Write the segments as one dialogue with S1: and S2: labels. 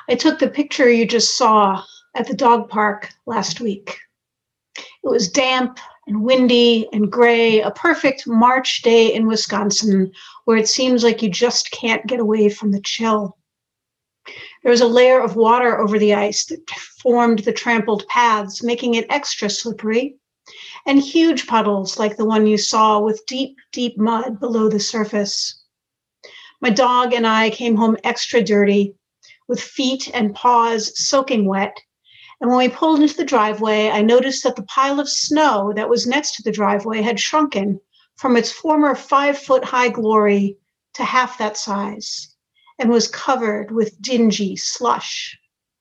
S1: I took the picture you just saw at the dog park last week. It was damp and windy and gray, a perfect March day in Wisconsin, where it seems like you just can't get away from the chill. There was a layer of water over the ice that formed the trampled paths, making it extra slippery, and huge puddles like the one you saw with deep, deep mud below the surface. My dog and I came home extra dirty, with feet and paws soaking wet. And when we pulled into the driveway, I noticed that the pile of snow that was next to the driveway had shrunken from its former 5-foot-high glory to half that size and was covered with dingy slush.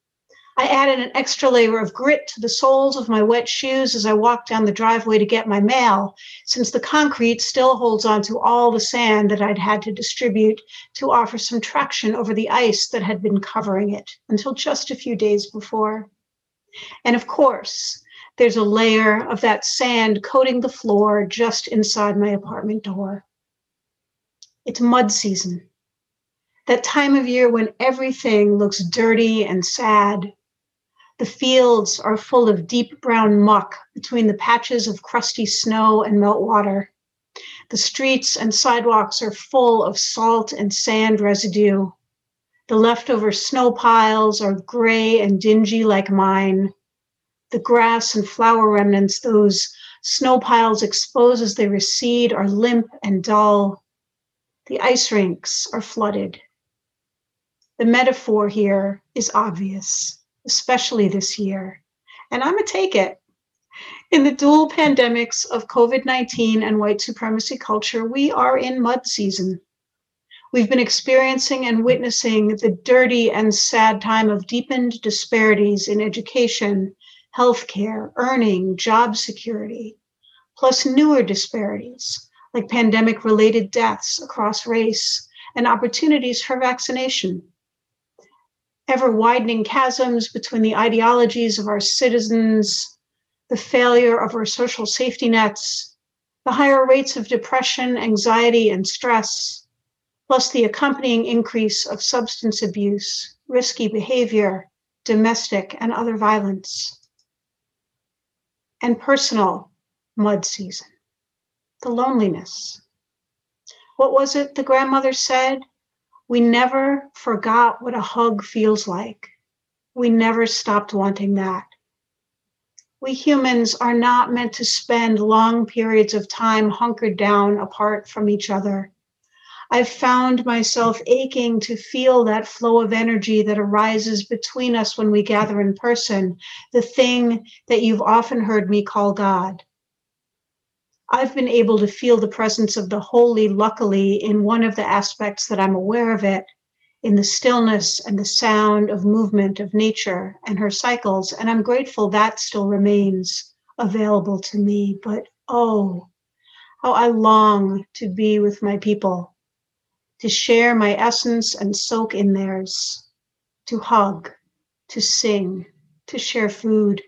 S1: I added an extra layer of grit to the soles of my wet shoes as I walked down the driveway to get my mail, since the concrete still holds onto all the sand that I'd had to distribute to offer some traction over the ice that had been covering it until just a few days before. And of course, there's a layer of that sand coating the floor just inside my apartment door. It's mud season, that time of year when everything looks dirty and sad. The fields are full of deep brown muck between the patches of crusty snow and meltwater. The streets and sidewalks are full of salt and sand residue. The leftover snow piles are gray and dingy like mine. The grass and flower remnants those snow piles expose as they recede are limp and dull. The ice rinks are flooded. The metaphor here is obvious, especially this year, and I'm gonna take it. In the dual pandemics of COVID-19 and white supremacy culture, we are in mud season. We've been experiencing and witnessing the dirty and sad time of deepened disparities in education, healthcare, earning, job security, plus newer disparities like pandemic-related deaths across race and opportunities for vaccination. Ever-widening chasms between the ideologies of our citizens, the failure of our social safety nets, the higher rates of depression, anxiety, and stress, plus the accompanying increase of substance abuse, risky behavior, domestic and other violence. And personal mud season, the loneliness. What was it the grandmother said? We never forgot what a hug feels like. We never stopped wanting that. We humans are not meant to spend long periods of time hunkered down apart from each other. I've found myself aching to feel that flow of energy that arises between us when we gather in person, the thing that you've often heard me call God. I've been able to feel the presence of the holy, luckily, in one of the aspects that I'm aware of it, in the stillness and the sound of movement of nature and her cycles, and I'm grateful that still remains available to me. But oh, how I long to be with my people, to share my essence and soak in theirs, to hug, to sing, to share food.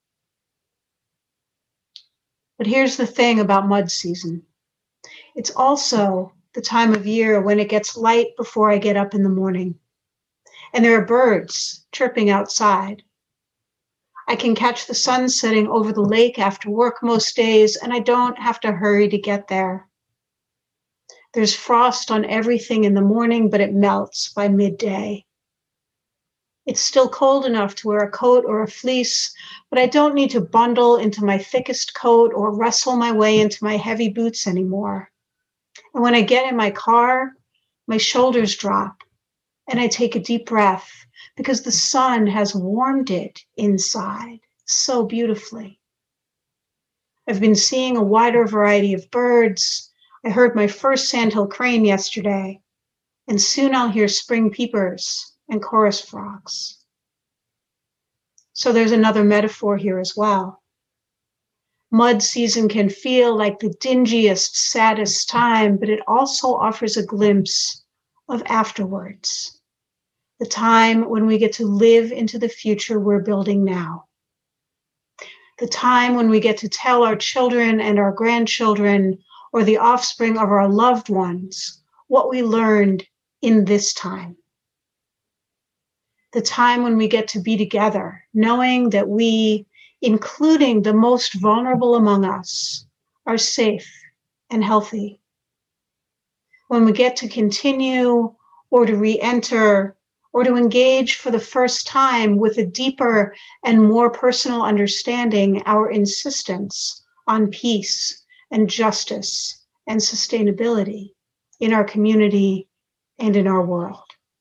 S1: But here's the thing about mud season. It's also the time of year when it gets light before I get up in the morning, and there are birds chirping outside. I can catch the sun setting over the lake after work most days, and I don't have to hurry to get there. There's frost on everything in the morning, but it melts by midday. It's still cold enough to wear a coat or a fleece, but I don't need to bundle into my thickest coat or wrestle my way into my heavy boots anymore. And when I get in my car, my shoulders drop and I take a deep breath because the sun has warmed it inside so beautifully. I've been seeing a wider variety of birds. I heard my first sandhill crane yesterday, and soon I'll hear spring peepers and chorus frogs. So there's another metaphor here as well. Mud season can feel like the dingiest, saddest time, but it also offers a glimpse of afterwards, the time when we get to live into the future we're building now. The time when we get to tell our children and our grandchildren or the offspring of our loved ones what we learned in this time. the time when we get to be together, knowing that we, including the most vulnerable among us, are safe and healthy. When we get to continue or to re-enter or to engage for the first time with a deeper and more personal understanding our insistence on peace and justice and sustainability in our community and in our world.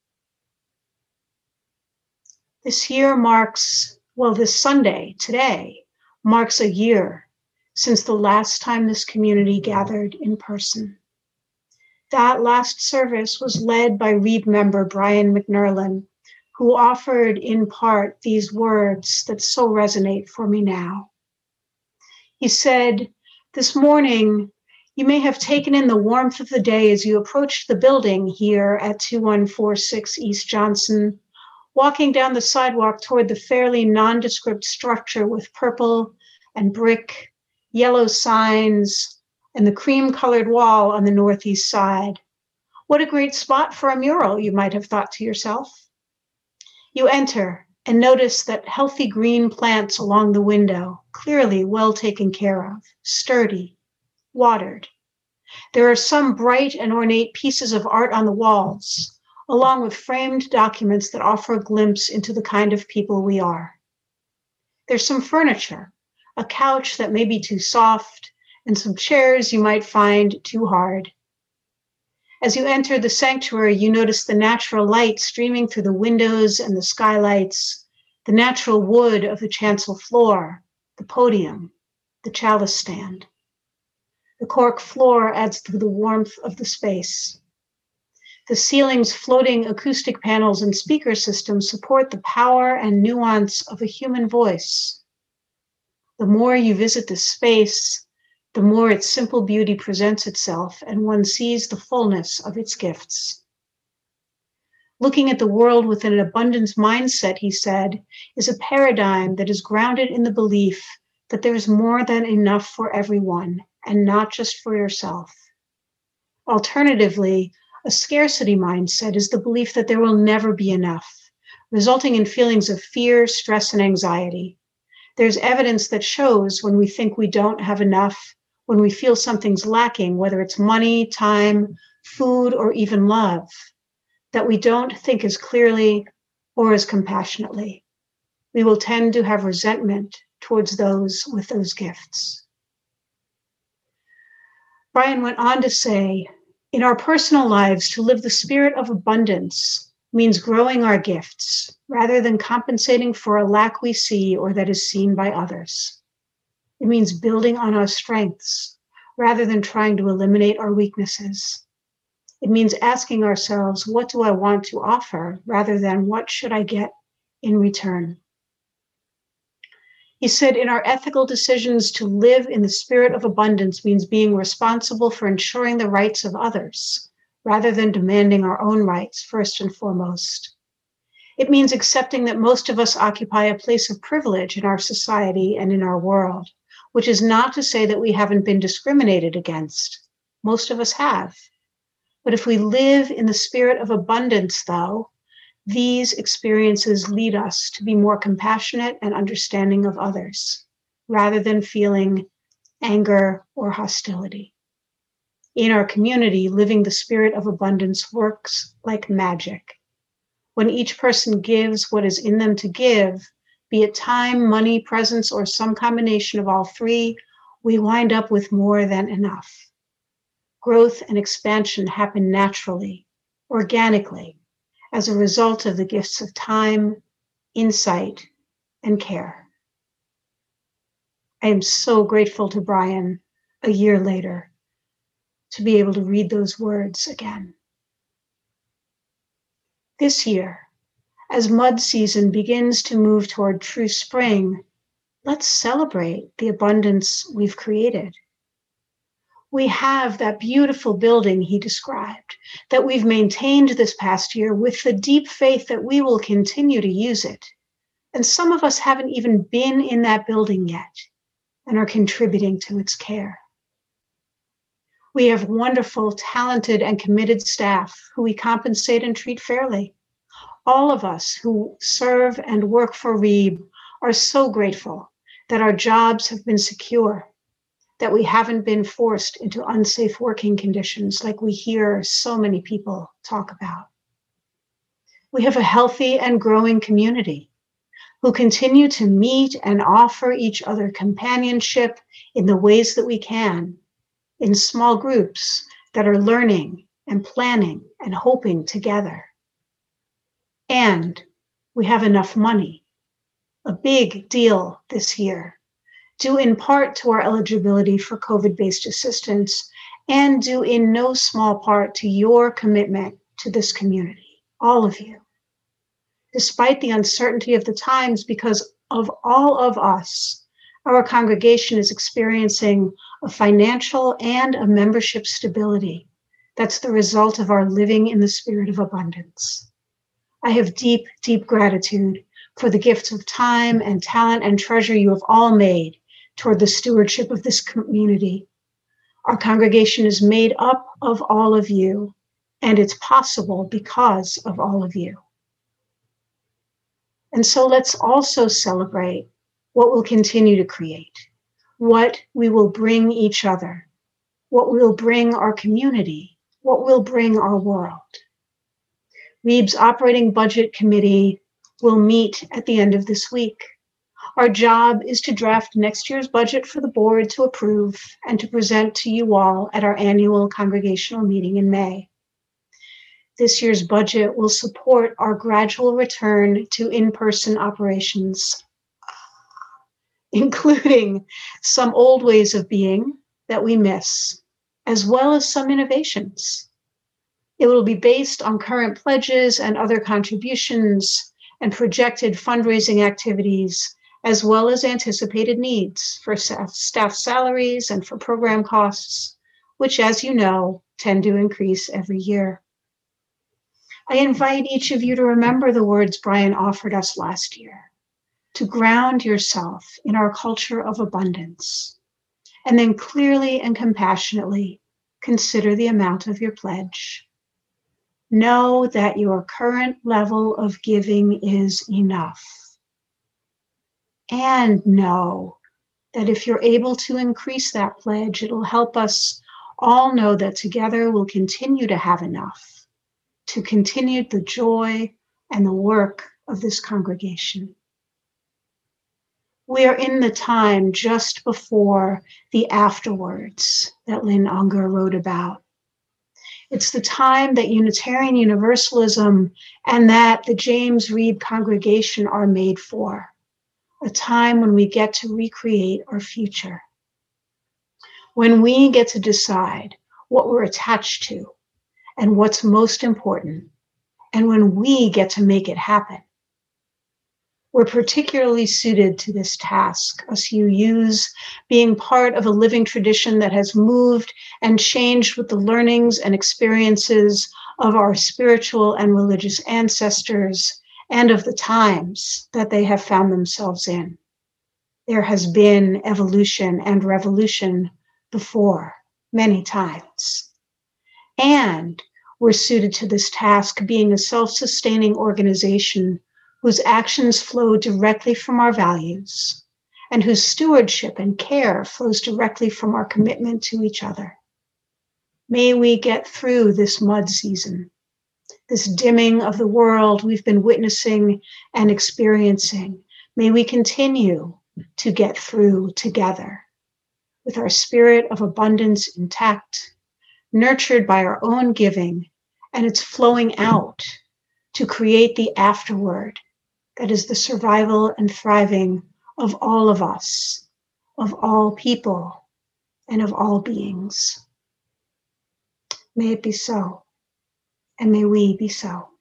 S1: This year marks, this Sunday, today, marks a year since the last time this community gathered in person. That last service was led by Reed member Brian McNerlin, who offered in part these words that so resonate for me now. He said, "This morning, you may have taken in the warmth of the day as you approached the building here at 2146 East Johnson, walking down the sidewalk toward the fairly nondescript structure with purple and brick, yellow signs, and the cream-colored wall on the northeast side. What a great spot for a mural, you might have thought to yourself. You enter and notice that healthy green plants along the window, clearly well taken care of, sturdy, watered. There are some bright and ornate pieces of art on the walls, along with framed documents that offer a glimpse into the kind of people we are. There's some furniture, a couch that may be too soft, and some chairs you might find too hard. As you enter the sanctuary, you notice the natural light streaming through the windows and the skylights, the natural wood of the chancel floor, the podium, the chalice stand. The cork floor adds to the warmth of the space. The ceiling's floating acoustic panels and speaker systems support the power and nuance of a human voice. The more you visit this space, the more its simple beauty presents itself, and one sees the fullness of its gifts. Looking at the world with an abundance mindset, he said, is a paradigm that is grounded in the belief that there's more than enough for everyone, and not just for yourself. Alternatively, a scarcity mindset is the belief that there will never be enough, resulting in feelings of fear, stress, and anxiety. There's evidence that shows when we think we don't have enough, when we feel something's lacking, whether it's money, time, food, or even love, that we don't think as clearly or as compassionately. We will tend to have resentment towards those with those gifts. Brian went on to say, in our personal lives, to live the spirit of abundance means growing our gifts rather than compensating for a lack we see or that is seen by others. It means building on our strengths rather than trying to eliminate our weaknesses. It means asking ourselves, what do I want to offer rather than what should I get in return? He said, in our ethical decisions to live in the spirit of abundance means being responsible for ensuring the rights of others, rather than demanding our own rights first and foremost. It means accepting that most of us occupy a place of privilege in our society and in our world, which is not to say that we haven't been discriminated against. Most of us have. But if we live in the spirit of abundance, though, these experiences lead us to be more compassionate and understanding of others, rather than feeling anger or hostility. In our community, living the spirit of abundance works like magic. When each person gives what is in them to give, be it time, money, presence, or some combination of all three, we wind up with more than enough. Growth and expansion happen naturally, organically, as a result of the gifts of time, insight, and care. I am so grateful to Brian a year later to be able to read those words again. This year, as mud season begins to move toward true spring, let's celebrate the abundance we've created. We have that beautiful building he described that we've maintained this past year with the deep faith that we will continue to use it. And some of us haven't even been in that building yet and are contributing to its care. We have wonderful, talented, and committed staff who we compensate and treat fairly. All of us who serve and work for REEB are so grateful that our jobs have been secure, that we haven't been forced into unsafe working conditions like we hear so many people talk about. We have a healthy and growing community who continue to meet and offer each other companionship in the ways that we can, in small groups that are learning and planning and hoping together. And we have enough money, a big deal this year, due in part to our eligibility for COVID-based assistance and due in no small part to your commitment to this community, all of you. Despite the uncertainty of the times, because of all of us, our congregation is experiencing a financial and a membership stability that's the result of our living in the spirit of abundance. I have deep, deep gratitude for the gifts of time and talent and treasure you have all made toward the stewardship of this community. Our congregation is made up of all of you, and it's possible because of all of you. And so let's also celebrate what we'll continue to create, what we will bring each other, what we'll bring our community, what we'll bring our world. REEB's Operating Budget Committee will meet at the end of this week. Our job is to draft next year's budget for the board to approve and to present to you all at our annual congregational meeting in May. This year's budget will support our gradual return to in-person operations, including some old ways of being that we miss, as well as some innovations. It will be based on current pledges and other contributions and projected fundraising activities, as well as anticipated needs for staff salaries and for program costs, which, as you know, tend to increase every year. I invite each of you to remember the words Brian offered us last year, to ground yourself in our culture of abundance, and then clearly and compassionately consider the amount of your pledge. Know that your current level of giving is enough. And know that if you're able to increase that pledge, it'll help us all know that together we'll continue to have enough to continue the joy and the work of this congregation. We are in the time just before the afterwards that Lynn Unger wrote about. It's the time that Unitarian Universalism and that the James Reeb congregation are made for, a time when we get to recreate our future, when we get to decide what we're attached to and what's most important, and when we get to make it happen. We're particularly suited to this task, us UUs, being part of a living tradition that has moved and changed with the learnings and experiences of our spiritual and religious ancestors and of the times that they have found themselves in. There has been evolution and revolution before, many times. And we're suited to this task being a self-sustaining organization whose actions flow directly from our values and whose stewardship and care flows directly from our commitment to each other. May we get through this mud season, this dimming of the world we've been witnessing and experiencing. May we continue to get through together with our spirit of abundance intact, nurtured by our own giving, and it's flowing out to create the afterward that is the survival and thriving of all of us, of all people, and of all beings. May it be so, and may we be so.